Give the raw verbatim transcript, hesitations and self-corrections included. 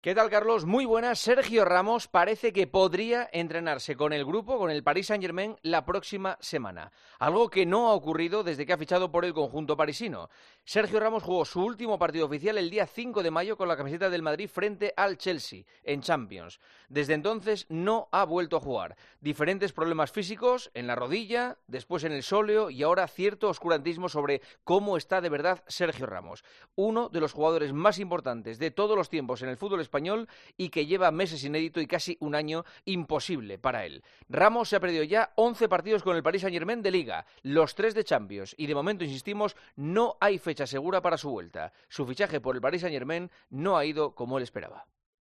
¿Qué tal, Carlos? Muy buenas. Sergio Ramos parece que podría entrenarse con el grupo, con el Paris Saint-Germain, la próxima semana. Algo que no ha ocurrido desde que ha fichado por el conjunto parisino. Sergio Ramos jugó su último partido oficial el día cinco de mayo con la camiseta del Madrid frente al Chelsea, en Champions. Desde entonces no ha vuelto a jugar. Diferentes problemas físicos en la rodilla, después en el sóleo y ahora cierto oscurantismo sobre cómo está de verdad Sergio Ramos. Uno de los jugadores más importantes de todos los tiempos en el fútbol español español y que lleva meses inédito y casi un año imposible para él. Ramos se ha perdido ya once partidos con el Paris Saint-Germain de Liga, los tres de Champions y de momento, insistimos, no hay fecha segura para su vuelta. Su fichaje por el Paris Saint-Germain no ha ido como él esperaba.